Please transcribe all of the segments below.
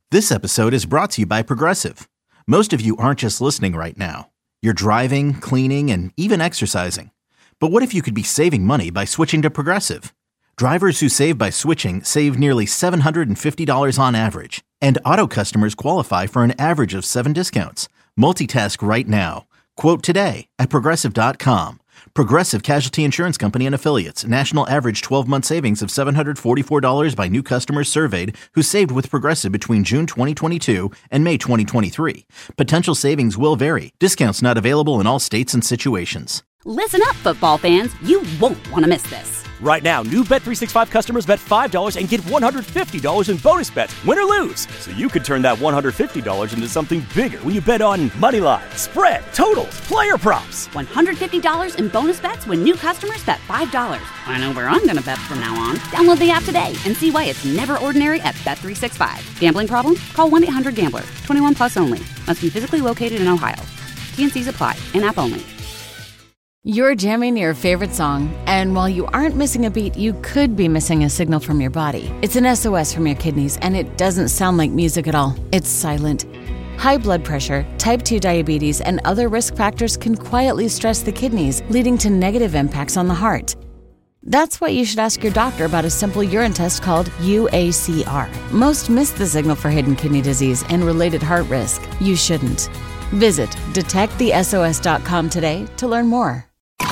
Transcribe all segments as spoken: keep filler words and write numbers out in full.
This episode is brought to you by Progressive. Most of you aren't just listening right now. You're driving, cleaning, and even exercising. But what if you could be saving money by switching to Progressive? Drivers who save by switching save nearly seven hundred fifty dollars on average. And auto customers qualify for an average of seven discounts. Multitask right now. Quote today at Progressive dot com. Progressive Casualty Insurance Company and Affiliates. National average twelve-month savings of seven hundred forty-four dollars by new customers surveyed who saved with Progressive between June twenty twenty-two and May twenty twenty-three. Potential savings will vary. Discounts not available in all states and situations. Listen up, football fans. You won't want to miss this. Right now, new Bet three sixty-five customers bet five dollars and get one hundred fifty dollars in bonus bets, win or lose. So you could turn that one hundred fifty dollars into something bigger when you bet on money line, spread, totals, player props. one hundred fifty dollars in bonus bets when new customers bet five dollars. I know where I'm going to bet from now on. Download the app today and see why it's never ordinary at Bet three sixty-five. Gambling problem? Call one eight hundred gambler. twenty-one plus only. Must be physically located in Ohio. T and Cs apply. In-app only. You're jamming your favorite song, and while you aren't missing a beat, you could be missing a signal from your body. It's an S O S from your kidneys, and it doesn't sound like music at all. It's silent. High blood pressure, type two diabetes, and other risk factors can quietly stress the kidneys, leading to negative impacts on the heart. That's why you should ask your doctor about a simple urine test called U A C R. Most miss the signal for hidden kidney disease and related heart risk. You shouldn't. Visit detect the S O S dot com today to learn more.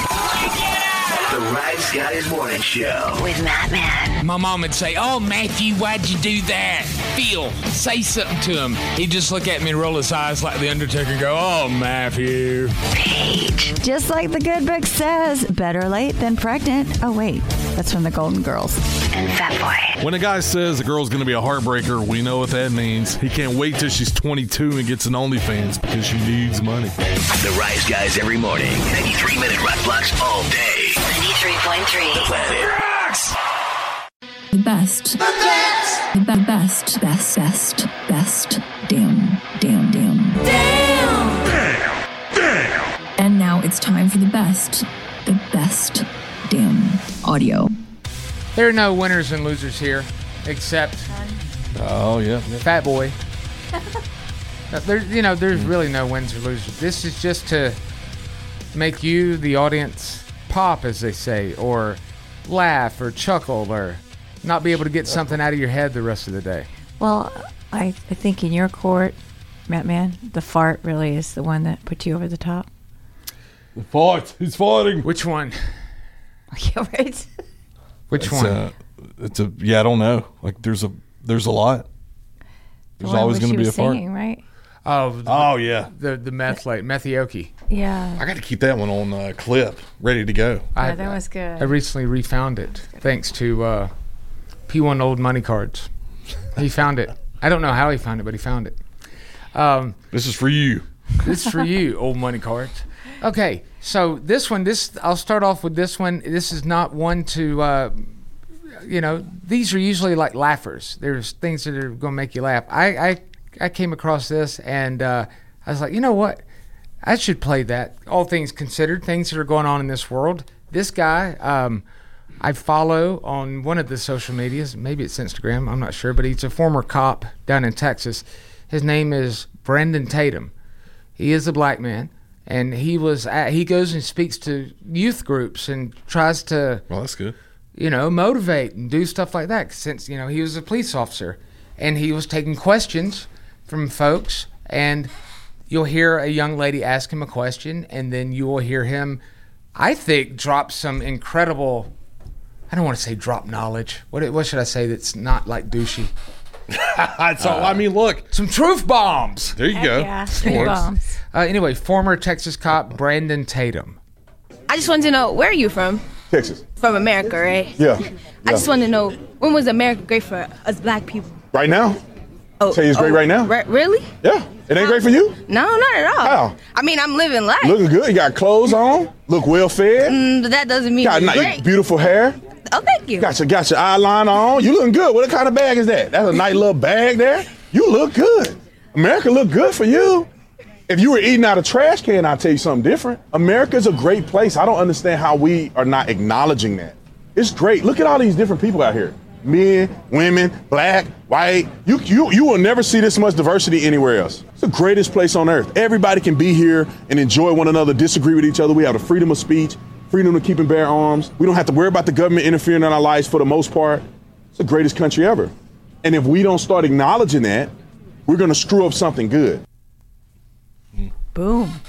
The Rise Guys Morning Show with Matt Man. My mom would say, "Oh, Matthew, why'd you do that? Phil, say something to him." He'd just look at me and roll his eyes like the Undertaker and go, "Oh, Matthew." Paige. Just like the good book says, better late than pregnant. Oh, wait, that's from the Golden Girls. And Fat Boy. When a guy says a girl's going to be a heartbreaker, we know what that means. He can't wait till she's twenty-two and gets an OnlyFans because she needs money. The Rise Guys every morning. ninety-three minute rock blocks all day. ninety-three point three. The Planet Rocks. The best. The best. The be- best. Best. Best. Best. Damn. Damn. Damn. Damn. Damn. Damn. And now it's time for the best. The best. Damn. Audio. There are no winners and losers here, except Oh, yeah. Fat Boy. There, you know, there's really no winners or losers. This is just to make you, the audience, pop, as they say, or laugh or chuckle or not be able to get something out of your head the rest of the day. Well, I, I think in your court, Matt Man, the fart really is the one that put you over the top. The fart. He's farting. Which one? Yeah, right. Which It's one? a, it's a, yeah, I don't know. Like, there's a, there's a lot. There's always going to be a fart. Singing, right? Oh, the, Oh, yeah. the the meth late Methioki. Yeah. I got to keep that one on uh, clip, ready to go. I, Yeah, that was good. I recently refound it thanks to uh, P one Old Money Cards. He found it. I don't know how he found it, but he found it. Um, This is for you. This is for you, Old Money Cards. Okay, so this one, this I'll start off with this one. This is not one to, uh, you know, these are usually like laughers. There's things that are going to make you laugh. I, I, I came across this and uh, I was like, you know what? I should play that. All things considered, things that are going on in this world. This guy, um, I follow on one of the social medias. Maybe it's Instagram. I'm not sure, but he's a former cop down in Texas. His name is Brandon Tatum. He is a black man. And he was at, he goes and speaks to youth groups and tries to, Well, that's good. you know, motivate and do stuff like that. Since, you know, he was a police officer and he was taking questions from folks, and you'll hear a young lady ask him a question, and then you will hear him, I think, drop some incredible, I don't want to say drop knowledge. What what should I say that's not like douchey? So, uh, I mean, look. Some truth bombs. There you go. Yeah, Of course. bombs. Uh, anyway, former Texas cop Brandon Tatum. I just wanted to know, where are you from? Texas. From America, right? Yeah. I just wanted to know, when was America great for us black people? Right now? Oh, Tell you it's great oh, right now. Re- really? Yeah. It ain't great for you? No, not at all. How? I mean, I'm living life. Looking good. You got clothes on. Look well fed. Mm, but that doesn't mean Got it's nice, great. beautiful hair. Oh, thank you. Got your, got your eyeliner on. You looking good. What kind of bag is that? That's a nice little bag there. You look good. America look good for you. If you were eating out of trash can, I'll tell you something different. America's a great place. I don't understand how we are not acknowledging that. It's great. Look at all these different people out here. Men, women, black, white. You, you, you will never see this much diversity anywhere else. It's the greatest place on earth. Everybody can be here and enjoy one another, disagree with each other. We have the freedom of speech, freedom to keep and bear arms. We don't have to worry about the government interfering in our lives for the most part. It's the greatest country ever. And if we don't start acknowledging that, we're going to screw up something good. Boom.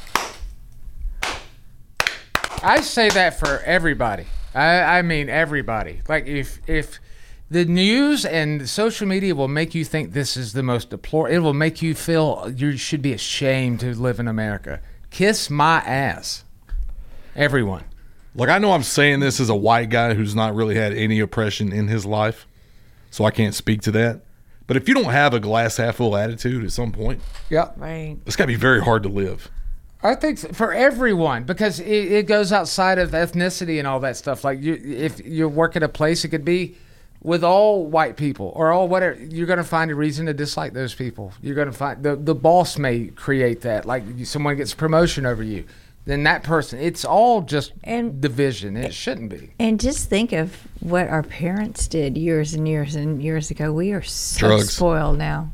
I say that for everybody. I, I mean everybody. Like if if the news and social media will make you think this is the most deplorable, it will make you feel you should be ashamed to live in America. Kiss my ass. Everyone. Like, I know I'm saying this as a white guy who's not really had any oppression in his life, so I can't speak to that. But if you don't have a glass half full attitude at some point, yeah, right, it's got to be very hard to live. I think for everyone, because it, it goes outside of ethnicity and all that stuff. Like, you, if you work at a place, it could be with all white people or all whatever. You're going to find a reason to dislike those people. You're going to find the the boss may create that. Like, someone gets promotion over you, then that person. It's all just and, division. It shouldn't be. And just think of what our parents did years and years and years ago. We are so Drugs. spoiled now.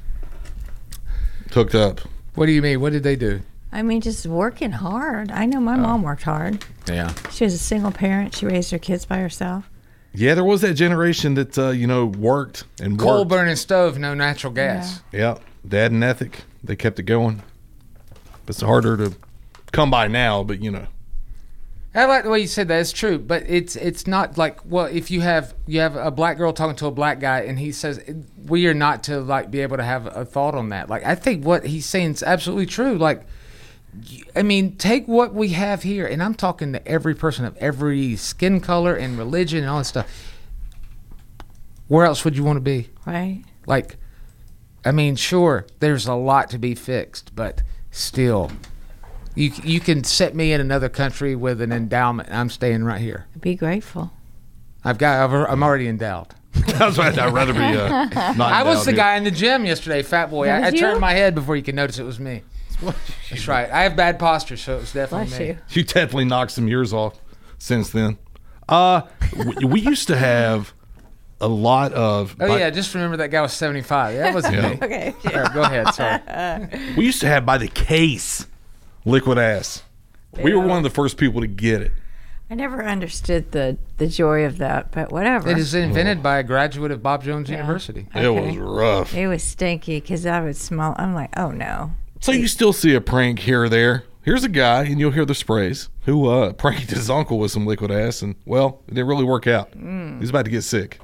Hooked up. What do you mean? What did they do? I mean, just working hard. I know my oh. mom worked hard. Yeah. She was a single parent. She raised her kids by herself. Yeah, there was that generation that, uh, you know, worked and Coal worked. burning stove, no natural gas. Yeah. yeah. Dad and ethic. They kept it going. It's harder to come by now, but, you know. I like the way you said that. It's true, but it's it's not like, well, if you have you have a black girl talking to a black guy and he says we are not to like be able to have a thought on that. Like, I think what he's saying is absolutely true. Like, I mean, take what we have here, and I'm talking to every person of every skin color and religion and all that stuff. Where else would you want to be? Right. Like, I mean, sure, there's a lot to be fixed, but still. You you can set me in another country with an endowment. I'm staying right here. Be grateful. I've got. I've, I'm already endowed. That's right. I'd rather be uh, not. I was the here. guy in the gym yesterday, fat boy. I, I you? turned my head before you could notice it was me. That's right. I have bad posture, so it was definitely Bless me. you. You definitely knocked some years off since then. Uh, we, we used to have a lot of. Oh by, yeah, just remember that guy was seventy-five. That wasn't Yeah. me. Okay. All right, go ahead. Sorry. We used to have by the case liquid ass. We were one of the first people to get it. I never understood the, the joy of that, but whatever. It is invented by a graduate of Bob Jones Yeah. University. Okay. It was rough. It was stinky because I would smell. I'm like, oh no. So you still see a prank here or there. Here's a guy, and you'll hear the sprays, who uh, pranked his uncle with some liquid ass, and, well, it didn't really work out. Mm. He's about to get sick.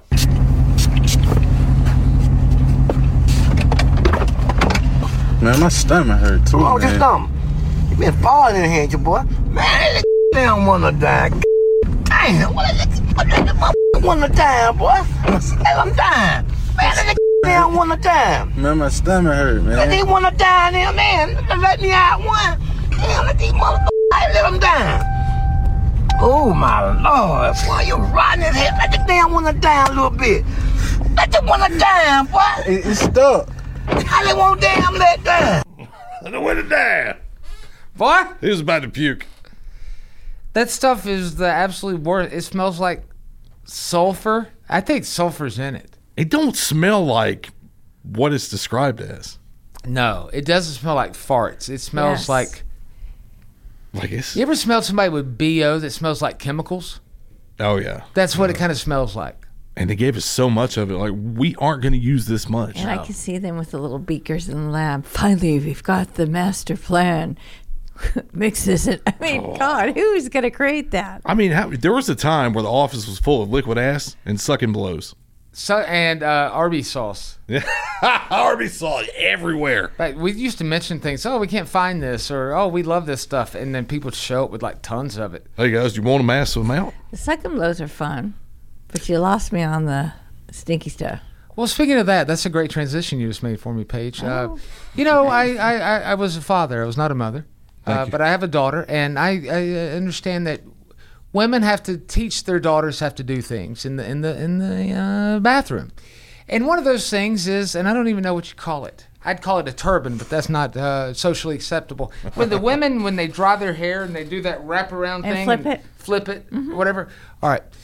Man, my stomach hurt too, Oh, man. just stomach. You been falling in here, your boy. Man, that damn wanna die. Damn, what is it? What is it? Wanna die, boy? Hey, I'm dying. Man, that damn wanna die. Man, my stomach hurt, man. Let these wanna die now, man. Let me out one. Damn, let these motherfuckers let them die. Oh, my Lord. Boy, you rotten as hell. Let the damn wanna die a little bit. Let them wanna die, boy. It, it's stuck. How they won't damn let die? I don't want to die. Boy, He was about to puke. that stuff is the absolute worst. It smells like sulfur. I think sulfur's in it. It don't smell like what it's described as. No, it doesn't smell like farts. It smells Yes. like. Like it's. You ever smelled somebody with B O that smells like chemicals? Oh, yeah. That's what it kind of smells like. And they gave us so much of it. Like, we aren't going to use this much. And I can see them with the little beakers in the lab. Finally, we've got the master plan. Mix this in. I mean, Oh. God, who's going to create that? I mean, how, there was a time where the office was full of liquid ass and sucking blows. So and uh, Arby's sauce. Yeah, Arby's sauce everywhere. Like, we used to mention things. Oh, we can't find this, or oh, we love this stuff, and then people would show up with like tons of it. Hey guys, do you want a massive amount? The suck and blows are fun, but you lost me on the stinky stuff. Well, speaking of that, that's a great transition you just made for me, Paige. Oh, uh, you know, I, I, I, I was a father. I was not a mother, uh, you. but I have a daughter, and I, I understand that women have to teach their daughters have to do things in the in the in the uh, bathroom, and one of those things is, and I don't even know what you call it. I'd call it a turban, but that's not uh, socially acceptable. When the women, when they dry their hair and they do that wrap around And thing, flip it. flip it, whatever. All right.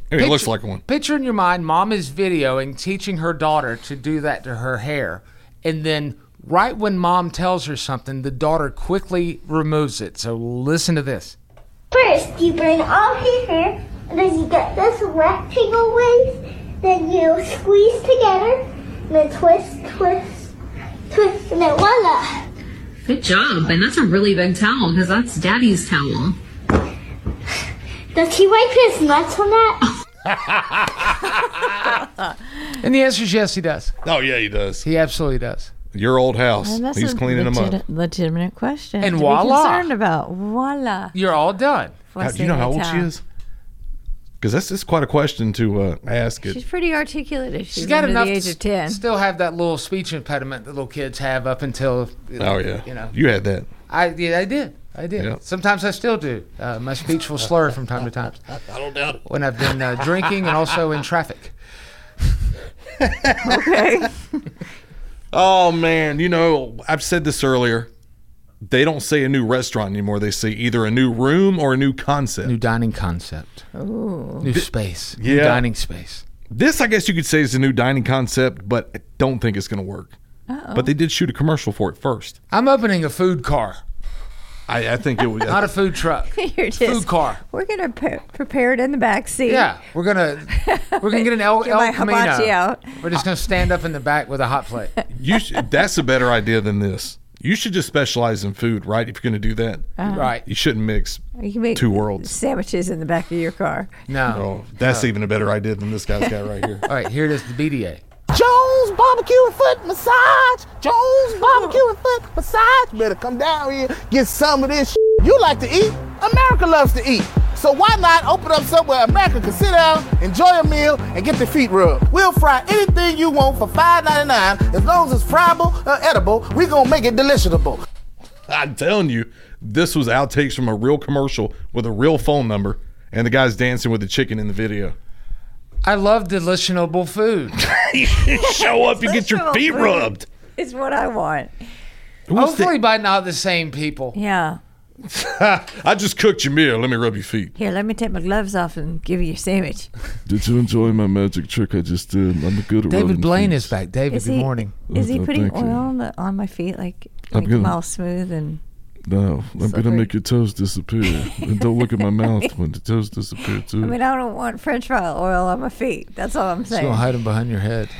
I mean, it looks like one. Picture in your mind, mom is videoing, teaching her daughter to do that to her hair. And then right when mom tells her something, the daughter quickly removes it. So listen to this. First, you bring all your hair, and then you get this rectangle waist, then you squeeze together, and then twist, twist, twist, and then voila. Good job. And that's a really big towel because that's Daddy's towel. Does he wipe his nuts on that? And the answer is yes, he does. Oh, yeah, he does. He absolutely does. Your old house. And that's He's a cleaning legit- them up. Legitimate question. And to voila. Be concerned about. Voila. You're all done. How, do you know how old she is? Because that's, that's quite a question to uh, ask. It. She's pretty articulate if she's, She's got under enough the age to of ten. still have that little speech impediment that little kids have up until. Oh, yeah. You know. You had that. I yeah, I did. I did. Yeah. Sometimes I still do. Uh, my speech will slur from time to time. I don't doubt it. When I've been uh, drinking and also in traffic. Okay. Oh, man. You know, I've said this earlier. They don't say a new restaurant anymore. They say either a new room or a new concept. New dining concept. Ooh. New space. Yeah. New dining space. This, I guess you could say, is a new dining concept, but I don't think it's going to work. Uh-oh. But they did shoot a commercial for it first. I'm opening a food car. I, I think it would. Not a food truck. You're just, food car. We're gonna pre- prepare it in the back seat. Yeah, we're gonna we're gonna get an El, Get El my Camino. hibachi out. We're just gonna stand up in the back with a hot plate. You should, that's a better idea than this. You should just specialize in food, right? If you're going to do that, Uh-huh. Right. you shouldn't mix You can make two worlds. sandwiches in the back of your car. No. Oh, that's No. even a better idea than this guy's got right here. All right, here it is, the B D A. Jones Barbecue and Foot Massage. Jones Barbecue and Foot Massage. Better come down here, get some of this shit you like to eat. America loves to eat. So why not open up somewhere America can sit down, enjoy a meal, and get their feet rubbed? We'll fry anything you want for five ninety-nine. As long as it's friable or edible, we gonna make it deliciable. I'm telling you, this was outtakes from a real commercial with a real phone number, and the guy's dancing with the chicken in the video. I love deliciable food. You show up, you get your feet rubbed. It's what I want. Hopefully by not the same people. Yeah. I just cooked your meal. Let me rub your feet. Here, let me take my gloves off and give you your sandwich. Did you enjoy my magic trick I just did? I'm good at David rubbing Blaine feet. is back. David, Is good he- morning. Is he Oh, putting thank oil you. on, the, on my feet, like I'm make them gonna- all smooth and? No, I'm Slippery. gonna make your toes disappear. And don't look at my mouth when the toes disappear too. I mean, I don't want French fry oil on my feet. That's all I'm Just saying. gonna hide them behind your head.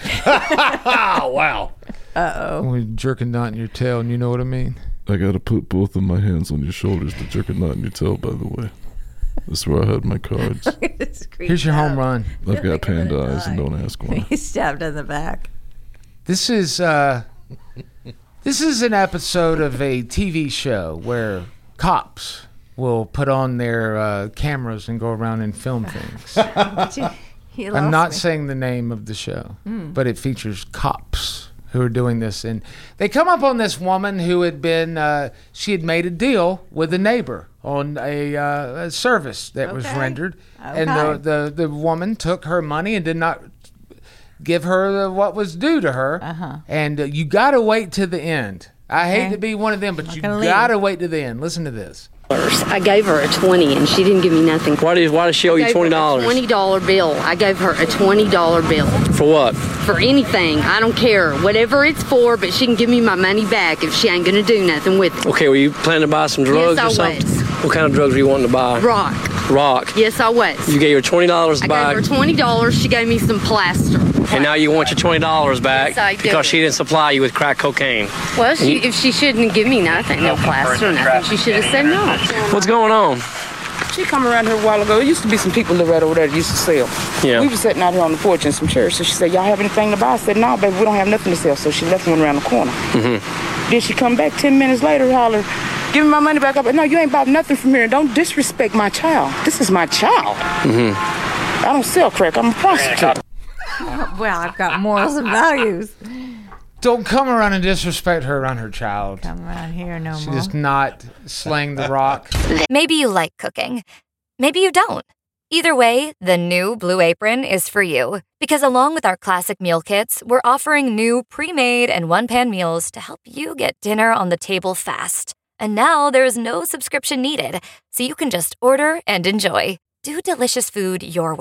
Wow. Uh oh. When you jerk a knot in your tail, and you know what I mean. I gotta put both of my hands on your shoulders to jerk a knot in your tail, by the way. That's where I had my cards. Here's your home run. I've got panda eyes and don't ask why. He's stabbed in the back. This is uh, this is an episode of a T V show where cops will put on their uh, cameras and go around and film things. He I'm lost not me. saying the name of the show, Mm. but it features cops who are doing this, and they come up on this woman who had been uh, she had made a deal with a neighbor on a, uh, a service that was Okay. rendered, and Okay. the, the the woman took her money and did not give her the, what was due to her, Uh-huh. and uh, you got to wait to the end. I hate Okay. to be one of them, but you gonna leave. got to wait to the end. Listen to this. I gave her a twenty and she didn't give me nothing. Why did why does she owe you Gave her twenty a dollars? twenty dollar bill. I gave her a twenty dollar bill For what? for anything. I don't care. Whatever it's for, but she can give me my money back if she ain't gonna do nothing with it. Okay, were you planning to buy some drugs Yes, or I something? was. What kind of drugs were you wanting to buy? Rock. Rock. Yes, I was. You gave her twenty dollars I back, gave her twenty dollars. She gave me some plaster. and now you want your twenty dollars back Yes, I do. because she didn't supply you with crack cocaine. Well, she, You- if she shouldn't give me nothing, no plaster or nothing, she should have said no. What's going on? She come around here a while ago. There used to be some people live right over there that used to sell. Yeah. We was sitting out here on the porch in some chairs. So she said, y'all have anything to buy? I said, no, baby, we don't have nothing to sell. So she left one around the corner. Mm-hmm. Then she come back ten minutes later, holler, give me my money back up. No, you ain't bought nothing from here. Don't disrespect my child. This is my child. Mm-hmm. I don't sell crack. I'm a prostitute. Well, I've got morals and values. Don't come around and disrespect her around her child. Come around here no She more. does not slang the rock. Maybe you like cooking. Maybe you don't. Either way, the new Blue Apron is for you. Because along with our classic meal kits, we're offering new pre-made and one-pan meals to help you get dinner on the table fast. And now there's no subscription needed, so you can just order and enjoy. Do delicious food your way.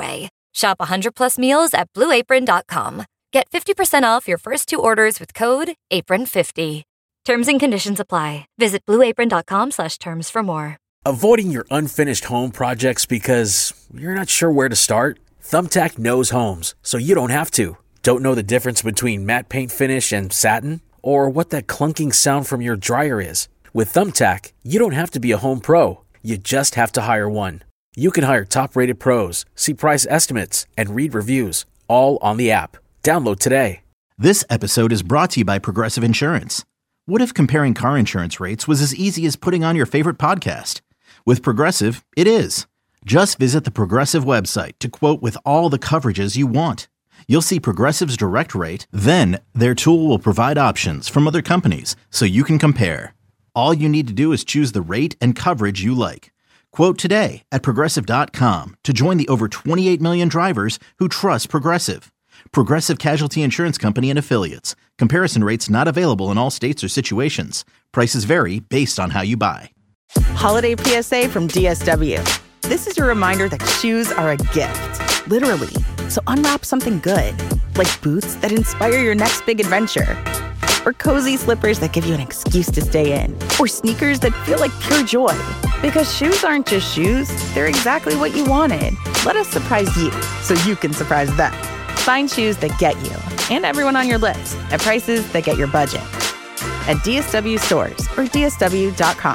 Shop one hundred plus meals at blue apron dot com. Get fifty percent off your first two orders with code apron fifty. Terms and conditions apply. Visit blue apron dot com slash terms for more. Avoiding your unfinished home projects because you're not sure where to start? Thumbtack knows homes, so you don't have to. Don't know the difference between matte paint finish and satin? Or what that clunking sound from your dryer is? With Thumbtack, you don't have to be a home pro. You just have to hire one. You can hire top-rated pros, see price estimates, and read reviews, all on the app. Download today. This episode is brought to you by Progressive Insurance. What if comparing car insurance rates was as easy as putting on your favorite podcast? With Progressive, it is. Just visit the Progressive website to quote with all the coverages you want. You'll see Progressive's direct rate, then their tool will provide options from other companies so you can compare. All you need to do is choose the rate and coverage you like. Quote today at progressive dot com to join the over twenty-eight million drivers who trust Progressive. Progressive Casualty Insurance Company and Affiliates. Comparison rates not available in all states or situations. Prices vary based on how you buy. Holiday P S A from D S W. This is your reminder that shoes are a gift, literally. So unwrap something good, like boots that inspire your next big adventure, or cozy slippers that give you an excuse to stay in, or sneakers that feel like pure joy. Because shoes aren't just shoes, they're exactly what you wanted. Let us surprise you so you can surprise them. Find shoes that get you and everyone on your list at prices that get your budget. At D S W stores or D S W dot com.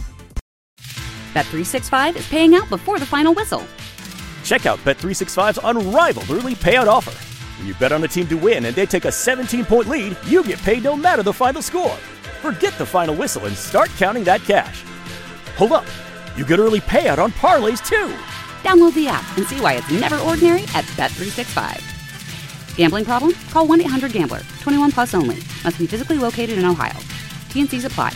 Bet three sixty-five is paying out before the final whistle. Check out Bet three sixty-five's unrivaled early payout offer. When you bet on a team to win and they take a seventeen-point lead, you get paid no matter the final score. Forget the final whistle and start counting that cash. Hold up. You get early payout on parlays, too. Download the app and see why it's never ordinary at Bet three sixty-five. Gambling problem? Call one eight hundred gambler. twenty-one plus only. Must be physically located in Ohio. T N Cs apply.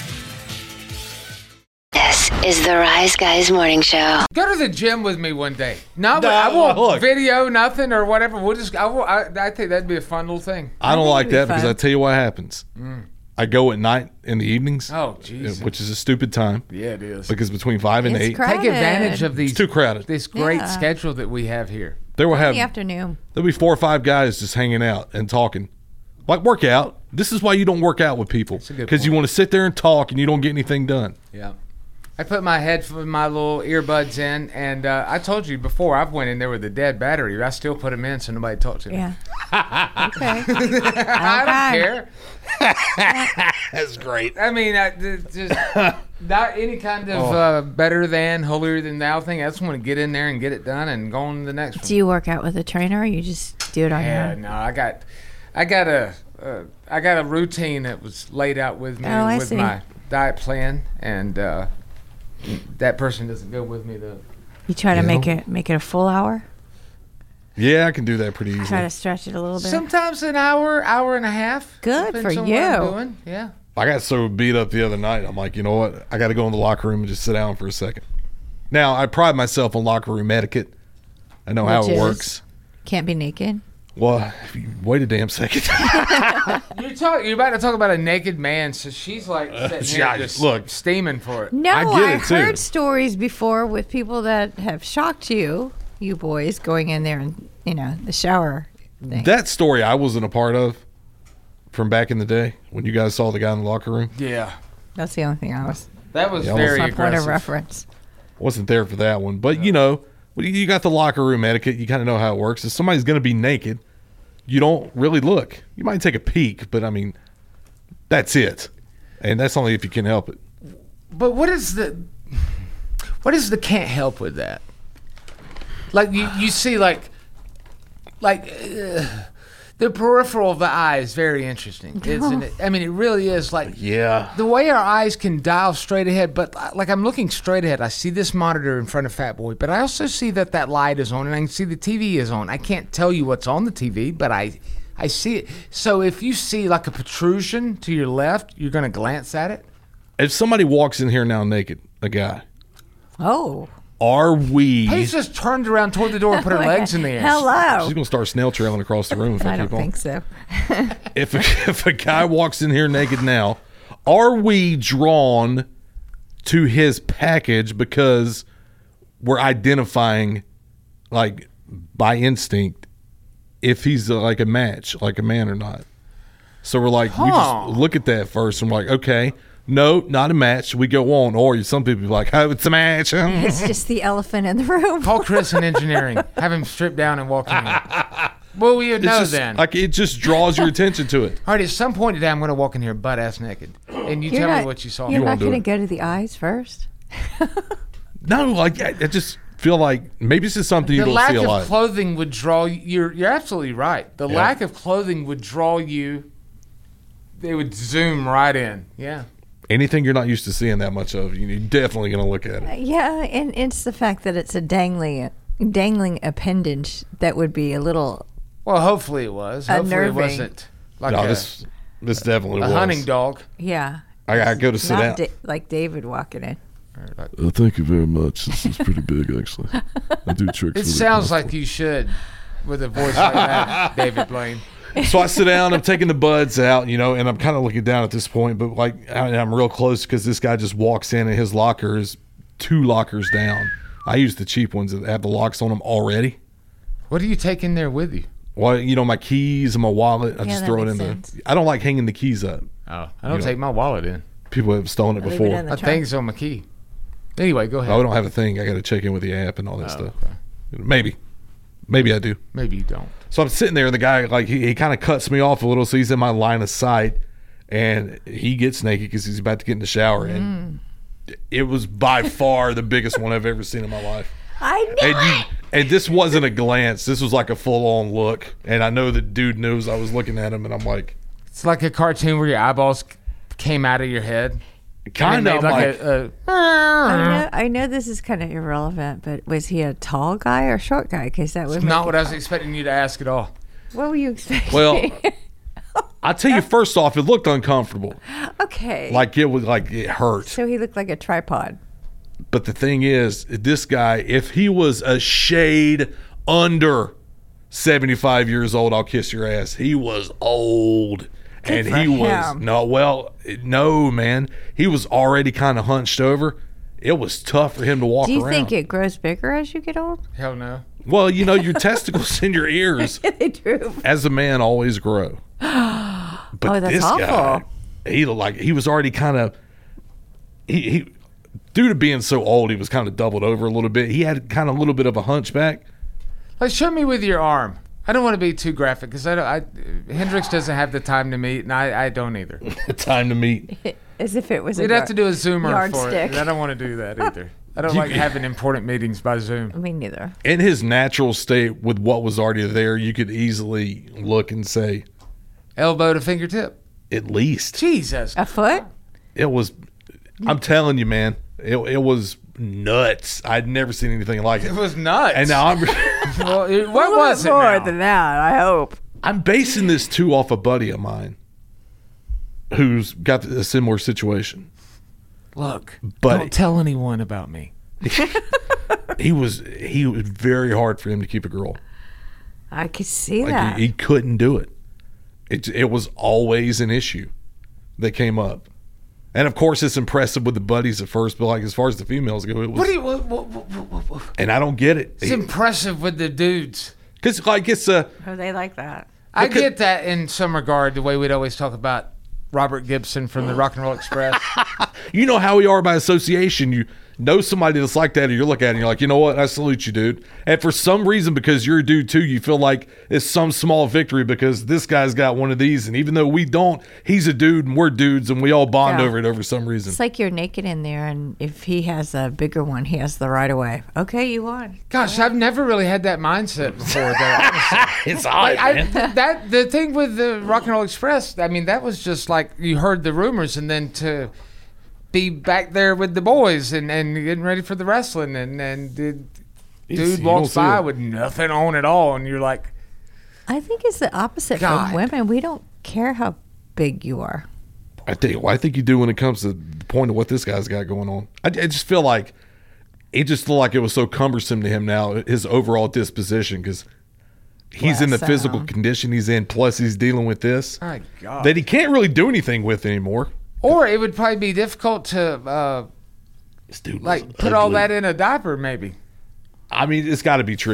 This is the Rise Guys Morning Show. Go to the gym with me one day. No, No, I won't look. video nothing or whatever. We'll just. I, will, I, I think that'd be a fun little thing. I don't like that because I tell you what happens. Mm. I go at night in the evenings. Oh, jeez. Which is a stupid time. Yeah, it is. Because between five and It's eight, crowded. Take advantage of these. it's too crowded. This great Yeah. schedule that we have here. There will In have the afternoon. there'll be four or five guys just hanging out and talking. Like work out. This is why you don't work out with people a good because you point. want to sit there and talk and you don't get anything done. Yeah. I put my head my little earbuds in, and uh, I told you before I've went in there with a dead battery. I still put them in so nobody talks to me. Yeah. Okay. I don't care. That's great. I mean, I, th- just not any kind of uh, better than, holier than thou thing. I just want to get in there and get it done and go on to the next one. Do you work out with a trainer or you just do it on your Yeah, own? no, I got, I got a, uh, I got a routine that was laid out with me Oh, I with see. my diet plan, and uh, that person doesn't go with me though. You try to You make know? it make it a full hour? Yeah, I can do that pretty easily. Try to stretch it a little bit? Sometimes an hour, hour and a half. Good depends for on what I'm you. doing. Yeah. I got so beat up the other night. I'm like, you know what? I got to go in the locker room and just sit down for a second. Now, I pride myself on locker room etiquette. I know how Which it is? works. Can't be naked? Well, if you wait a damn second. You're talking. You're about to talk about a naked man, so she's like sitting here yeah, just look. steaming for it. No, I get I it, too. heard stories before with people that have shocked you, you boys, going in there and, you know, the shower thing. That story I wasn't a part of from back in the day when you guys saw the guy in the locker room. Yeah, That's the only thing I was. that was Yeah, I very That's my point of aggressive. reference. Wasn't there for that one. But, you know, when you got the locker room etiquette. You kind of know how it works. If somebody's going to be naked, you don't really look. You might take a peek, but, I mean, that's it. And that's only if you can help it. But what is the, what is the can't help with that? Like you, you see, like, like uh, the peripheral of the eye is very interesting, isn't it? I mean, it really is. Like, Yeah. the way our eyes can dial straight ahead, but uh, like I'm looking straight ahead. I see this monitor in front of Fat Boy, but I also see that that light is on, and I can see the T V is on. I can't tell you what's on the T V, but I, I see it. So if you see like a protrusion to your left, you're gonna glance at it. If somebody walks in here now naked, a guy, Oh. are we... Paige just turned around toward the door and put her legs in the air. Hello. She's going to start snail trailing across the room if I, I don't keep on. think so. If a, if a guy walks in here naked now, are we drawn to his package because we're identifying like by instinct if he's uh, like a match, like a man or not. So we're like, we Huh. just look at that first and we're like, okay, no, not a match. We go on. Or some people be like, oh, it's a match. It's just the elephant in the room. Call Chris in engineering. Have him strip down and walk in here. Well, we would It's know just, then. Like, it just draws your attention to it. All right, at some point today, I'm going to walk in here butt ass naked, and you You're tell not- me what you saw. You're You not won't do going to it. go to the eyes first. No, like, I, I just feel like maybe it's just something you The don't lack see a of lot. clothing would draw you. You're, you're absolutely right. The Yeah. lack of clothing would draw you. They would zoom right in. Yeah. Anything you're not used to seeing that much of, you're definitely going to look at it. Yeah, and it's the fact that it's a dangling, dangling appendage that would be a little. Well, hopefully it was. Hopefully it Unnerving. wasn't like no, a, this this definitely a was. hunting dog. Yeah. I gotta go to sit Not down. Da- like David walking in. Uh, thank you very much. This is pretty big, actually. I do tricks. It with sounds like you should, with a voice like that, David Blaine. So I sit down, I'm taking the buds out, you know, and I'm kind of looking down at this point, but like I, I'm real close because this guy just walks in and his locker is two lockers down. I use the cheap ones that have the locks on them already. What do you take in there with you? Well, you know, my keys and my wallet, I Yeah, just that throw it in makes there. I don't like hanging the keys up. Oh, I You don't know. take my wallet in. People have stolen it Leave it before. in the My trunk. thing's on my key. Anyway, go ahead. I don't have a thing. I got to check in with the app and all that Oh, stuff. okay. Maybe. Maybe I do. Maybe you don't. So I'm sitting there, and the guy, like, he, he kind of cuts me off a little, so he's in my line of sight, and he gets naked because he's about to get in the shower. And it was by far the biggest one I've ever seen in my life. I know. And you, and this wasn't a glance. This was like a full-on look. And I know the dude knows I was looking at him, and I'm like, It's like a cartoon where your eyeballs c- came out of your head. kind And of made like, a, a, I know, I know this is kind of irrelevant, but was he a tall guy or short guy? Because that would It's make not it- what I was expecting you to ask at all. What were you expecting? well, I'll tell you, first off, it looked uncomfortable. okay. Like, it was like it hurt. So he looked like a tripod. But the thing is, this guy, if he was a shade under seventy-five years old, I'll kiss your ass. He was old. Good and for he was, him. no, well, no, man. He was already kind of hunched over. It was tough for him to walk Do you around. think it grows bigger as you get old? Hell no. well, you know, your testicles in your ears They do. as a man always grow. But Oh, that's this awful. guy, he looked like he was already kind of, he, he, due to being so old, he was kind of doubled over a little bit. He had kind of a little bit of a hunchback. Like, show me with your arm. I don't want to be too graphic because I, don't, I Hendrix doesn't have the time to meet, and I, I don't either. Time to meet. As if it was We'd a have to do a Zoomer for yardstick. it. and I don't want to do that either. I don't You- like having important meetings by Zoom. Me neither. In his natural state, with what was already there, you could easily look and say, Elbow to fingertip. at least. Jesus. A foot? It was, I'm telling you, man, it, it was nuts. I'd never seen anything like it. It was nuts. And now I'm, well, it, what A little was bit it more now? than that, I hope. I'm basing this too off a buddy of mine who's got a similar situation. Look, But- don't tell anyone about me. He was, he was very hard for him to keep a girl. I could see Like that. he, he couldn't do it. It it was always an issue that came up, and of course it's impressive with the buddies at first, but like as far as the females go, it was. What do you? What, what, what, what, what? and I don't get it It's impressive with the dudes. because like it's a Oh, they like that. I Because- get that in some regard, the way we'd always talk about Robert Gibson from the Rock and Roll Express. you know how we are by association. You know somebody that's like that, and you look at it and you're like, you know what? I salute you, dude. And for some reason, because you're a dude too, you feel like it's some small victory because this guy's got one of these, and even though we don't, he's a dude and we're dudes, and we all bond Yeah. over it over some reason. It's like you're naked in there, and if he has a bigger one, he has the right of way. Okay, you won. Gosh, I've never really had that mindset before. Though, honestly. it's odd, Like, I, man. that the thing with the Rock and Roll Express. I mean, that was just like you heard the rumors, and then to be back there with the boys and, and getting ready for the wrestling, and and the It's- dude you walks don't see by it. with nothing on at all, and you're like, I think it's the opposite God. from women. We don't care how big you are. I tell you, what I think you do when it comes to the point of what this guy's got going on. I, I just feel like it just felt like it was so cumbersome to him now, his overall disposition, because he's in the Bless physical him. condition he's in, plus he's dealing with this my God. that he can't really do anything with anymore. Or it would probably be difficult to uh, This dude was like put all ugly. that in a diaper, maybe. I mean, it's got to be tricky.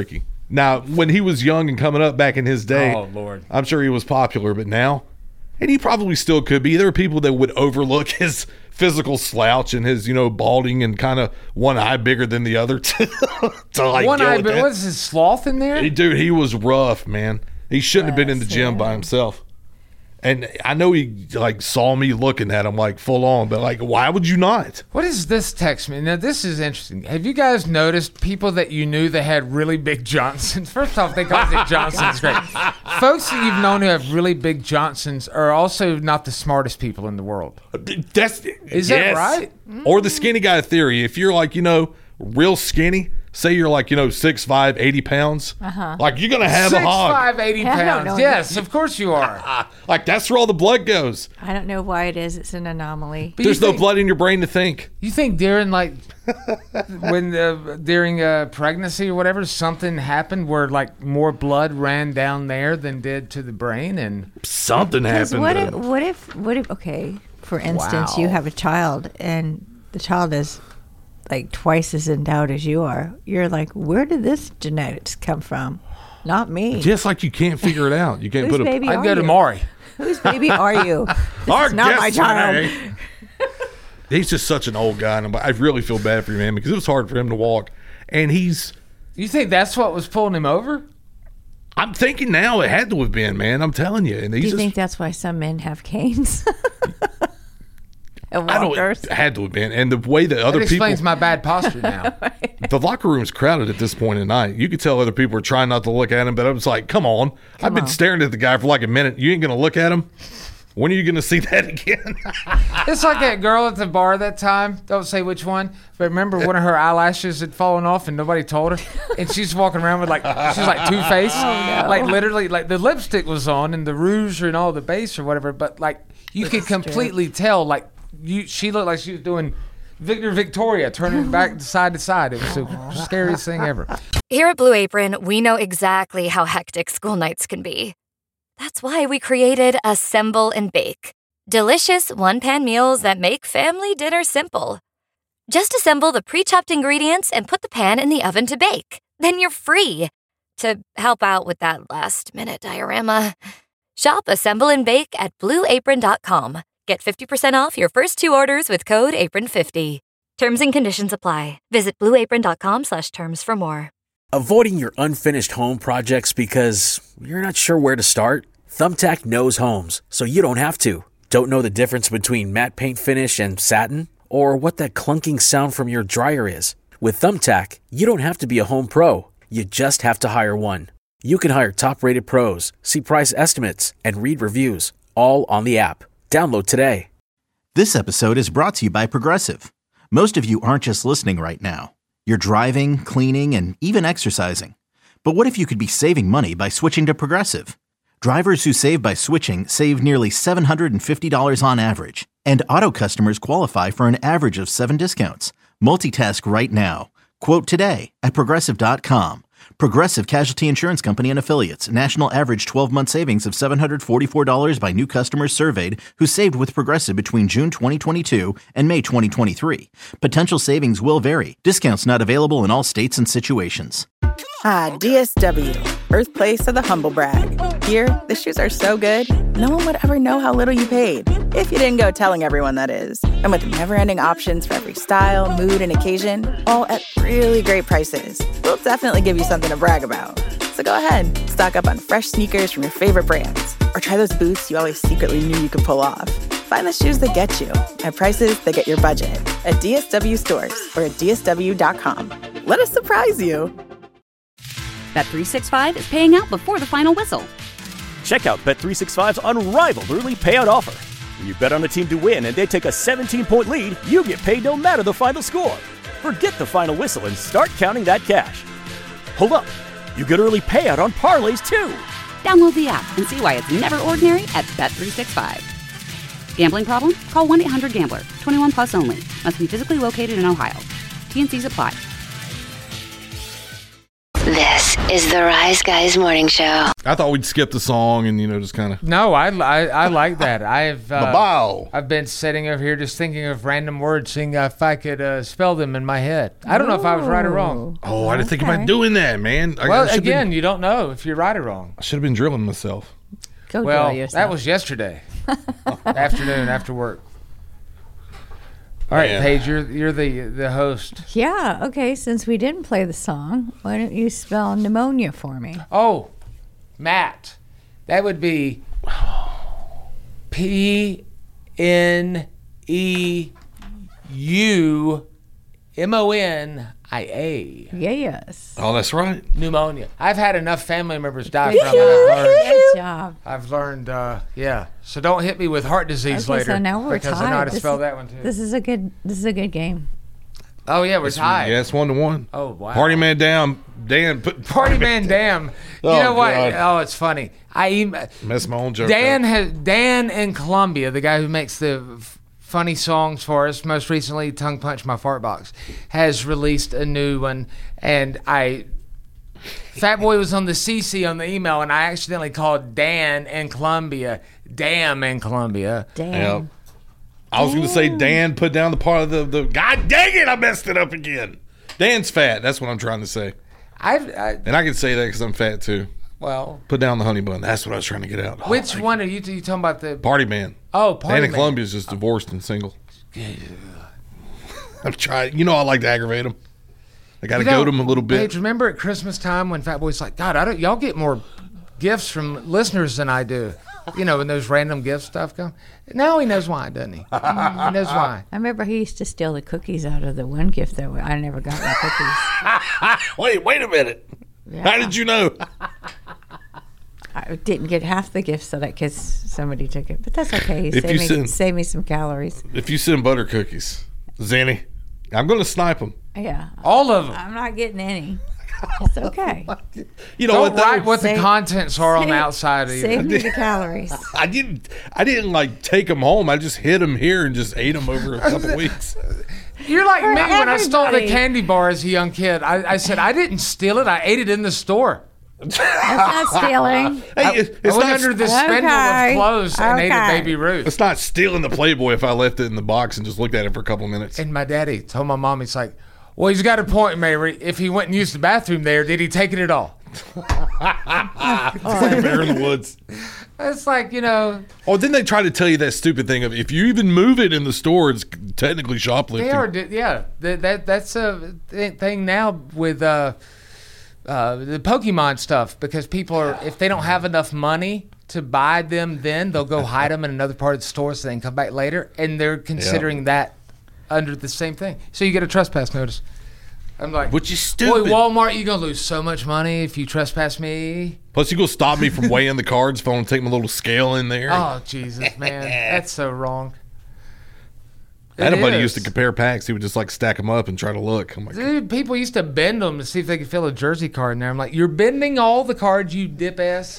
Now, when he was young and coming up back in his day, Oh, Lord. I'm sure he was popular, but now, and he probably still could be. There are people that would overlook his physical slouch and his, you know, balding and kind of one eye bigger than the other to, to like One deal eye, with but that. what's his sloth in there? Hey, dude, he was rough, man. He shouldn't have been in the gym by himself. And I know he like saw me looking at him like full on, but like, why would you not? What is this text me? Now, this is interesting. Have you guys noticed people that you knew that had really big Johnsons? First off, they call Dick Johnson's great. Folks that you've known who have really big Johnsons are also not the smartest people in the world. That's Is that yes. right? Or the skinny guy theory. If you're like, you know, real skinny, say you're like, you know, six five, eighty pounds, Uh-huh. like you're going to have Six, a hog. five, eighty I don't pounds. know. Yes, of course you are. Like that's where all the blood goes. I don't know why it is. It's an anomaly. But There's you no think- blood in your brain to think. You think during like when uh, during uh, pregnancy or whatever, something happened where like more blood ran down there than did to the brain, and something Because happened. what to if, him. what if, what if, okay, for instance, you Wow. have a child and the child is like twice as endowed as you are. You're like, where did this genetics come from? Not me. Just like you can't figure it out. You can't Whose put a. baby I'd are go to you? Maury. Whose baby are you? This Our is not my guest child. today- He's just such an old guy, and I'm- I really feel bad for him, man, because it was hard for him to walk. And he's, You think that's what was pulling him over? I'm thinking now it had to have been, man. I'm telling you. And Do he's you just, think that's why some men have canes? And I don't. walkers? It had to have been, and the way that other That people, explains my bad posture now. the locker room's crowded at this point in the night. You could tell other people are trying not to look at him, but I was like, "Come on!" I've been on. staring at the guy for like a minute. You ain't gonna look at him. When are you gonna see that again? It's like that girl at the bar that time. Don't say which one, but remember one of her eyelashes had fallen off and nobody told her, and she's walking around with like she's like Two Face, Oh, like literally like the lipstick was on and the rouge and all the base or whatever, but like you could completely tell like you she looked like she was doing Victor Victoria, turning back side to side. It was the scariest thing ever. Here at Blue Apron, we know exactly how hectic school nights can be. That's why we created Assemble and Bake. Delicious one-pan meals that make family dinner simple. Just assemble the pre-chopped ingredients and put the pan in the oven to bake. Then you're free to help out with that last-minute diorama. Shop Assemble and Bake at blue apron dot com. Get fifty percent off your first two orders with code apron fifty. Terms and conditions apply. Visit blue apron dot com slash terms for more. Avoiding your unfinished home projects because you're not sure where to start? Thumbtack knows homes, so you don't have to. Don't know the difference between matte paint finish and satin? Or what that clunking sound from your dryer is? With Thumbtack, you don't have to be a home pro. You just have to hire one. You can hire top-rated pros, see price estimates, and read reviews, all on the app. Download today. This episode is brought to you by Progressive. Most of you aren't just listening right now. You're driving, cleaning, and even exercising. But what if you could be saving money by switching to Progressive? Drivers who save by switching save nearly seven hundred fifty dollars on average. And auto customers qualify for an average of seven discounts. Multitask right now. Quote today at progressive dot com. Progressive Casualty Insurance Company and Affiliates. National average twelve-month savings of seven hundred forty-four dollars by new customers surveyed who saved with Progressive between June twenty twenty-two and May twenty twenty-three. Potential savings will vary. Discounts not available in all states and situations. Ah, D S W, birthplace of the humble brag. Here, the shoes are so good, no one would ever know how little you paid. If you didn't go telling everyone, that is. And with never-ending options for every style, mood, and occasion, all at really great prices, we'll definitely give you something to brag about. So go ahead, stock up on fresh sneakers from your favorite brands, or try those boots you always secretly knew you could pull off. Find the shoes that get you at prices that get your budget at D S W stores or at D S W dot com. Let us surprise you. Bet three sixty-five is paying out before the final whistle. Check out Bet three sixty-five's unrivaled early payout offer. When you bet on a team to win and they take a seventeen-point lead, you get paid no matter the final score. Forget the final whistle and start counting that cash. Hold up. You get early payout on parlays, too. Download the app and see why it's never ordinary at Bet three sixty-five. Gambling problem? Call one eight hundred gambler. twenty-one plus only. Must be physically located in Ohio. T and C's apply. This is the Rise Guys Morning Show. I thought we'd skip the song and, you know, just kind of. No, I, I, I like that. I've uh, Bow. I've been sitting over here just thinking of random words, seeing if I could uh, spell them in my head. I don't know if I was right or wrong. Oh, I didn't think about doing that, man. I, Well, I should've again, been, you don't know if you're right or wrong. I should have been drilling myself. Go well, drill yourself. that was yesterday afternoon after work. All right, Man. Paige, you're you're the the host. Yeah, okay, since we didn't play the song, why don't you spell pneumonia for me? Oh, Matt, that would be P N E U M O N I A. Yes. Oh, that's right. Pneumonia. I've had enough family members die from it. I've Good learned. job. I've learned. Uh, yeah. So don't hit me with heart disease Okay, later. so now we're because tied. I know how to This spell is- that one too. This is a good. This is a good game. Oh yeah, we're It's- tied. Yeah, it's one to one. Oh wow. Party man down. Dan put Party man, damn. You Oh, know what? God. Oh, it's funny. I em- Mess my own joke. Dan up. has Dan in Columbia, the guy who makes the f- funny songs for us, most recently Tongue Punch My Fart Box, has released a new one, and I Fat Boy was on the C C on the email, and I accidentally called Dan in Columbia, Damn in Columbia. Damn. Yep. I was going to say Dan put down the part of the, the. God dang it! I messed it up again. Dan's fat. That's what I'm trying to say. I've, I And I can say that because I'm fat too. well, Put down the honey bun. That's what I was trying to get out. which one are you, you talking about? The Party man. oh, Party Dan in Man. Columbia is just divorced and single. I'm trying. You know, I like to aggravate him. I got to You know, goad him a little bit. Paige, remember at Christmas time when Fat Boy's like, God, I don't, y'all get more gifts from listeners than I do. You know, when those random gift stuff come. Now he knows why, doesn't he? He knows why. I remember he used to steal the cookies out of the one gift that I never got my cookies. wait, wait a minute. How did you know? I didn't get half the gifts that I because somebody took it, but that's okay. If Save you me, send- save me some calories. If you send butter cookies, Zanny, I'm going to snipe them. Yeah, All of them. I'm not getting any. It's okay. You know Don't what? write though? what the Save- contents are on the save- outside of Save you. me the calories. I didn't. I didn't like take them home. I just hid them here and just ate them over a couple weeks. You're like For me when I stole the everybody. candy bar as a young kid. I, I said, I didn't steal it. I ate it in the store. That's not stealing. Hey, it- I it's went not. under the spindle Okay. of clothes and ate a Okay. Baby Ruth. It's not stealing the Playboy if I left it in the box and just looked at it for a couple of minutes. And my daddy told my mom, he's like, well, he's got a point, Mary. If he went and used the bathroom there, did he take it at all? It's like a bear in the woods. It's like, you know, Oh, then they try to tell you that stupid thing of if you even move it in the store, it's technically shoplifting. they are, yeah. That, that That's a th- thing now with uh, uh, the Pokemon stuff because people are, if they don't have enough money to buy them then, they'll go hide them in another part of the store so they can come back later. And they're considering that under the same thing. So you get a trespass notice. I'm like, Which is boy, stupid. Walmart, you're going to lose so much money if you trespass me. Plus, you go stop me from weighing the cards if I want to take my little scale in there. Oh, Jesus, man. That's so wrong. I had a It buddy is. used to compare packs. He would just like stack them up and try to look. I'm like, Dude, people used to bend them to see if they could fill a jersey card in there. I'm like, you're bending all the cards, you dip ass.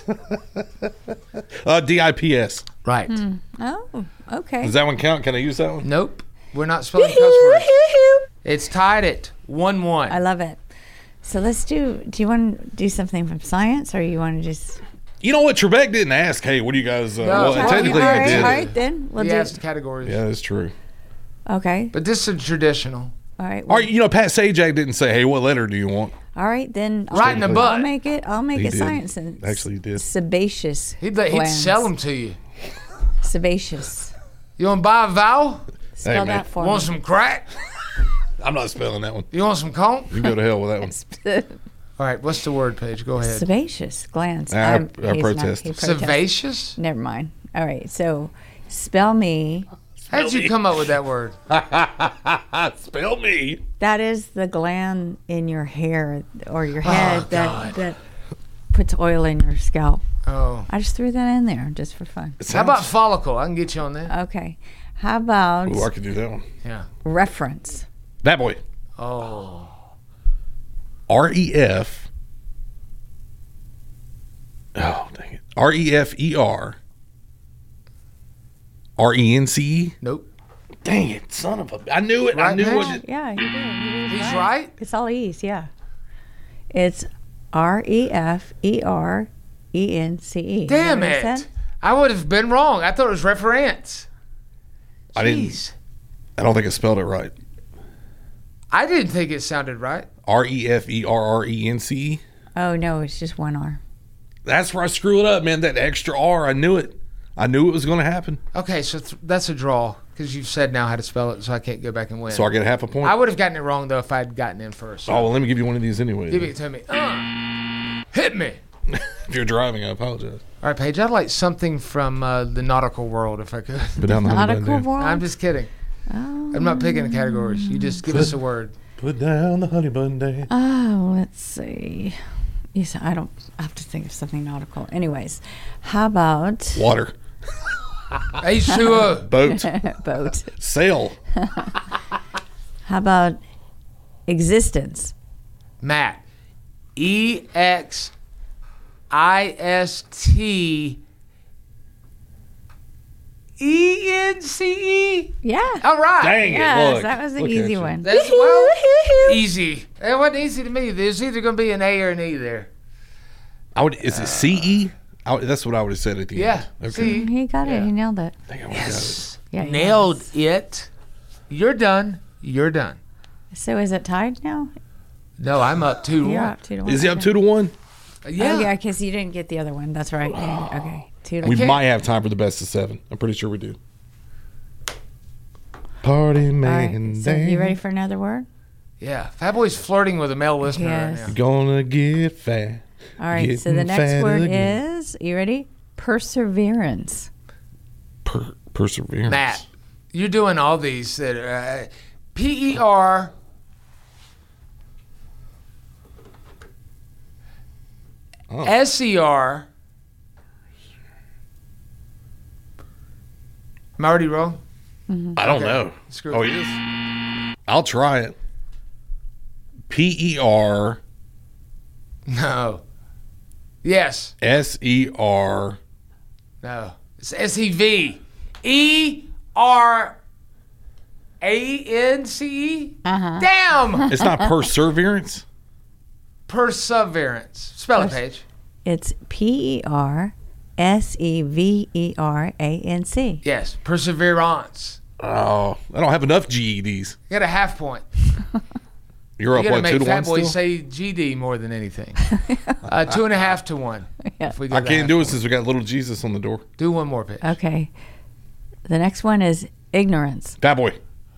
uh, D I P S. Right. Oh, okay. Does that one count? Can I use that one? Nope. We're not spelling cuss words. It's tied at one one. I love it. So let's do. Do you want to do something from science, or you want to just? You know what? Trebek didn't ask. Hey, what do you guys? Uh, No, well, well, technically, he all he right, did. all right, then we'll He do. asked categories. Yeah, that's true. Okay. But this is traditional. All right. All right, you know, Pat Sajak didn't say, "Hey, what letter do you want?" All right, then. I'll- Right in the I'll butt. make it. I'll make He it did. science and Actually, he did. sebaceous. He'd, let- he'd glands. sell them to you. Sebaceous. You want to buy a vowel? Spell man. that for Want me. some crack? I'm not spelling that one. You want some conch? You can go to hell with that one. All right, what's the word, Paige? Go ahead. Sebaceous glands. I- I'm- I he's protest. he protests. Sebaceous? Never mind. All right. So, spell me. How did you come up with that word? Spell me. That is the gland in your hair or your head Oh, that God. that puts oil in your scalp. Oh. I just threw that in there just for fun. How about follicle? I can get you on that. Okay. How about Ooh, I could do that one. Yeah. reference? That boy. Oh. R E F. Oh, dang it. R E F E R. R E N C E. Nope. Dang it, son of a. I knew it. I Right, knew Paige? it. Yeah, you did. You did He's right. It's all E's, yeah. It's R E F E R E N C E. Damn it. I would have been wrong. I thought it was reference. I didn't. I don't think I spelled it right. I didn't think it sounded right. R E F E R R E N C E. Oh, no, it's just one R. That's where I screw it up, man. That extra R, I knew it. I knew it was going to happen. Okay, so th- that's a draw because you've said now how to spell it, so I can't go back and win. So I get half a point? I would have gotten it wrong, though, if I had gotten in first. Oh, well, let me give you one of these anyway. Give it to me. Uh, hit me. If you're driving, I apologize. All right, Paige, I'd like something from uh, the nautical world, if I could. Put down the honey bun, Dan. I'm just kidding. Oh. I'm not picking the categories. You just give Put- us a word. Put down the honey bun, Dan. Oh, let's see. Yes, I don't I have to think of something nautical. Anyways, how about Water. Hey, Shua. Boat. Boat. Sail. How about existence? Matt. E X I S T E N C E? Yeah. All right. Dang it. Yes, Look. that was an Look at easy you. one. That's, well, easy. It wasn't easy to me. There's either going to be an A or an E there. I would. Is it C E? I would- that's what I would have said at the Yeah. end. Okay. See? He got it. Yeah. He nailed it. I think I would Yes. Yeah, he Nailed has. it. You're done. You're done. So is it tied now? No, I'm up two to You're one. up two to one. Is he up Okay. two to one? Yeah. Oh, yeah, because you didn't get the other one. That's right. Yeah, okay. Two to We one. might have time for the best of seven. I'm pretty sure we do. Party All man. right. So you ready for another word? Yeah. Fat Boy's flirting with a male listener Yes. right now. Gonna get fat. All right. So the Getting next fat word again. is, you ready? Perseverance. Per- perseverance. Matt, you're doing all these that are uh, P E R Oh. S E R. Am I already wrong? I don't Okay. know. Screw Oh, it. he is? I'll try it. P E R No. Yes. S E R. No. It's S E V. E R A N C E? Uh-huh. Damn! It's not perseverance. Perseverance. Spell it, Paige. It's P E R S E V E R A N C. Yes. Perseverance. Oh, I don't have enough G E Ds. You got a half point. You're up You gotta what, make two to Fat one Boy still? say G D more than anything. uh, two and a half to one. If we go I that can't half do it point. since we got little Jesus on the door. Do one more, Paige. Okay. The next one is ignorance. Bad boy.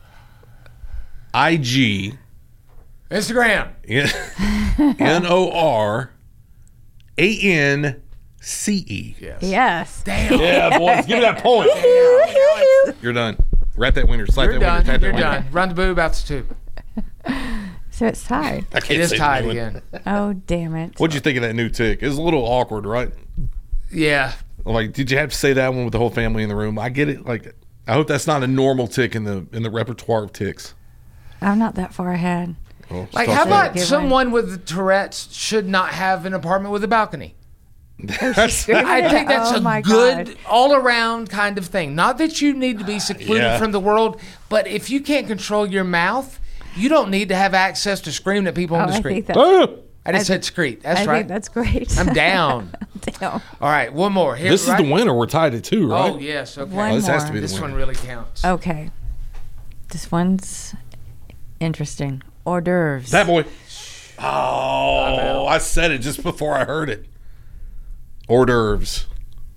I G Instagram. N O R A N C E. Yes. Yes. Damn. Yeah, boys, give me that point. You're done. Wrap that winner. Slap You're that done. winner. Tap that You're winner. done. Run the boob out to two. So it's tied. I can't It is say tied that one. again. Oh, damn it. What'd you think of that new tick? It was a little awkward, right? Yeah. Like, did you have to say that one with the whole family in the room? I get it. Like, I hope that's not a normal tick in the in the repertoire of ticks. I'm not that far ahead. Oh, Like, stop how that. about Good one. someone with Tourette's should not have an apartment with a balcony? That's- I think that's Oh, a my good God. all-around kind of thing. Not that you need to be secluded Yeah. from the world, but if you can't control your mouth, you don't need to have access to screaming at people Oh, on the I street. think that's, I just said screet. That's I right. think that's great. I'm down. Down. All right, one more. Here, This right? is the winner. We're tied at two, right? Oh yes. Okay. One Oh, this has more. to be the This winner. one really counts. Okay. This one's interesting. Hors d'oeuvres. That boy. Oh, I said it just before I heard it. Hors d'oeuvres.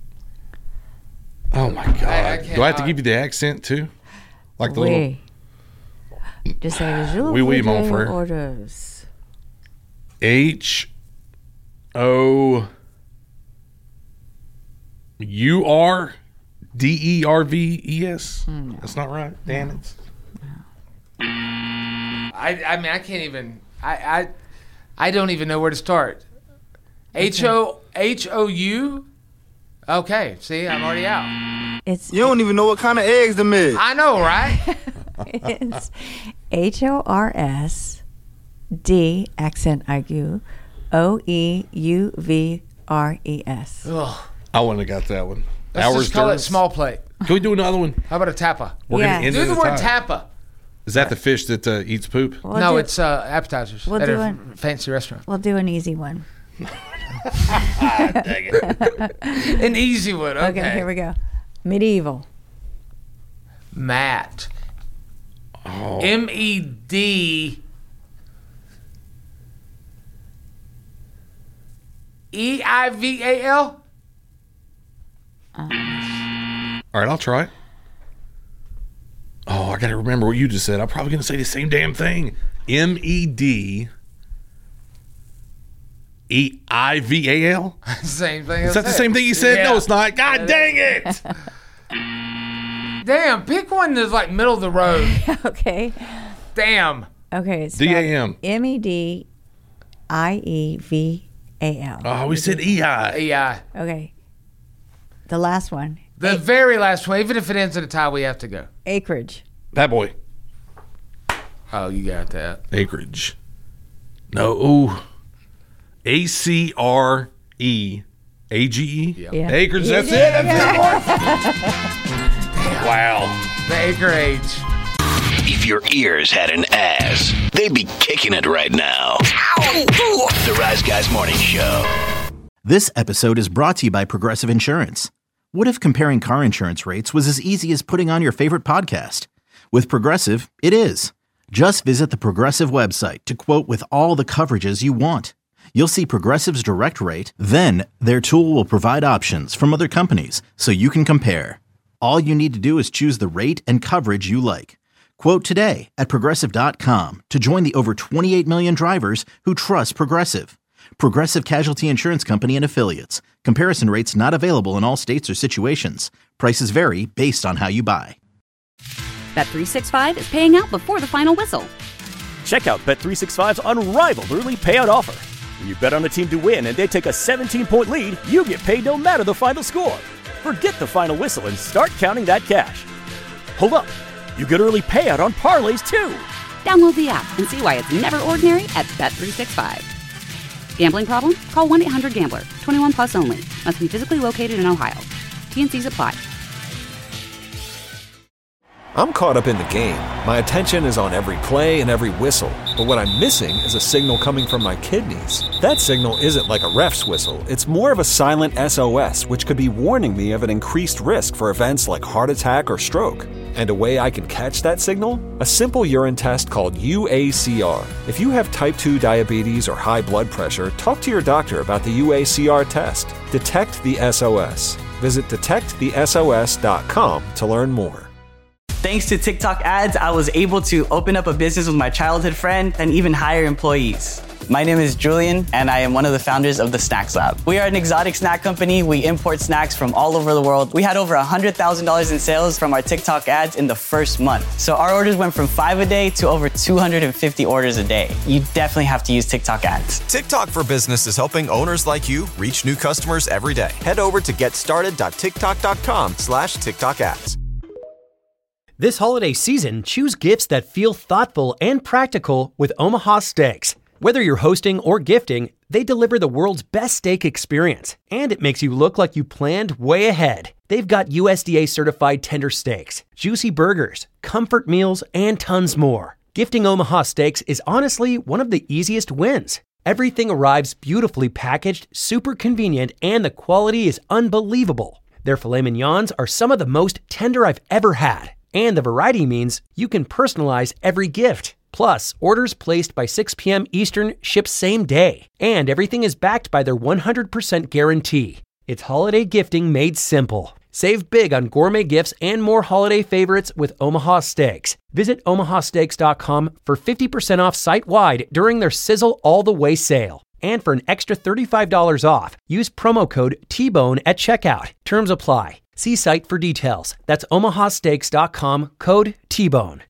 Oh my god! I- I Do I have to cannot- give you the accent too? Like the little. Oui. Just say, je Oui, oui, mon voudrais frère. hors d'oeuvres. H O U R D E R V E S. That's not right. Damn it. I, I mean, I can't even. I, I, I don't even know where to start. H O H O U. Okay, see, I'm already out. It's You don't even know what kind of eggs them is. I know, right? it's H O R S D accent aigu O E U V R E S. Ugh. I wouldn't have got that one. Let's Hours just call it d'oeuvres. small plate. Can we do another one? How about a tapa? We're Yeah. gonna end Do it the at a word tie. tapa. Is that the fish that uh, eats poop? We'll no, do- it's uh, appetizers we'll at do a it. fancy restaurant. We'll do an easy one. Dang it. An easy one. Okay. Okay, here we go. Medieval. Matt. Oh. M E D E I V A L? All right, I'll try it. Oh, I got to remember what you just said. I'm probably going to say the same damn thing. M E D E I V A L? Same thing. Is that the same thing you said? Yeah. No, it's not. God dang it. Damn, pick one that's like middle of the road. Okay. Damn. Okay, it's D A M. M E D I E V A L. Oh, we said E I. E I. Okay. The last one. The very last one. Even if it ends in a tie, we have to go. Acreage. That boy. Oh, you got that. Acreage. No, ooh. A C R E A G E? Yeah. Yeah. Acreage, Yeah, that's yeah, it. That's it. Wow. The acre age. If your ears had an ass, they'd be kicking it right now. The Rise Guys Morning Show. This episode is brought to you by Progressive Insurance. What if comparing car insurance rates was as easy as putting on your favorite podcast? With Progressive, it is. Just visit the Progressive website to quote with all the coverages you want. You'll see Progressive's direct rate, then their tool will provide options from other companies so you can compare. All you need to do is choose the rate and coverage you like. Quote today at Progressive dot com to join the over twenty-eight million drivers who trust Progressive. Progressive Casualty Insurance Company and Affiliates. Comparison rates not available in all states or situations. Prices vary based on how you buy. Bet three sixty-five is paying out before the final whistle. Check out Bet three sixty-five's unrivaled early payout offer. When you bet on a team to win and they take a seventeen-point lead, you get paid no matter the final score. Forget the final whistle and start counting that cash. Hold up. You get early payout on parlays, too. Download the app and see why it's never ordinary at Bet three sixty-five. Gambling problem? Call one eight hundred gambler. twenty-one plus only. Must be physically located in Ohio. T N Cs apply. I'm caught up in the game. My attention is on every play and every whistle. But what I'm missing is a signal coming from my kidneys. That signal isn't like a ref's whistle. It's more of a silent S O S, which could be warning me of an increased risk for events like heart attack or stroke. And a way I can catch that signal? A simple urine test called U A C R. If you have type two diabetes or high blood pressure, talk to your doctor about the U A C R test. Detect the S O S. Visit detect the S O S dot com to learn more. Thanks to TikTok ads, I was able to open up a business with my childhood friend and even hire employees. My name is Julian, and I am one of the founders of the Snacks Lab. We are an exotic snack company. We import snacks from all over the world. We had over one hundred thousand dollars in sales from our TikTok ads in the first month. So our orders went from five a day to over two hundred fifty orders a day. You definitely have to use TikTok ads. TikTok for Business is helping owners like you reach new customers every day. Head over to getstarted.tiktok.com slash TikTok ads. This holiday season, choose gifts that feel thoughtful and practical with Omaha Steaks. Whether you're hosting or gifting, they deliver the world's best steak experience, and it makes you look like you planned way ahead. They've got U S D A-certified tender steaks, juicy burgers, comfort meals, and tons more. Gifting Omaha Steaks is honestly one of the easiest wins. Everything arrives beautifully packaged, super convenient, and the quality is unbelievable. Their filet mignons are some of the most tender I've ever had. And the variety means you can personalize every gift. Plus, orders placed by six p.m. Eastern ship same day. And everything is backed by their one hundred percent guarantee. It's holiday gifting made simple. Save big on gourmet gifts and more holiday favorites with Omaha Steaks. Visit omaha steaks dot com for fifty percent off site-wide during their Sizzle All the Way sale. And for an extra thirty-five dollars off, use promo code T-Bone at checkout. Terms apply. See site for details. That's omaha steaks dot com, code T-Bone.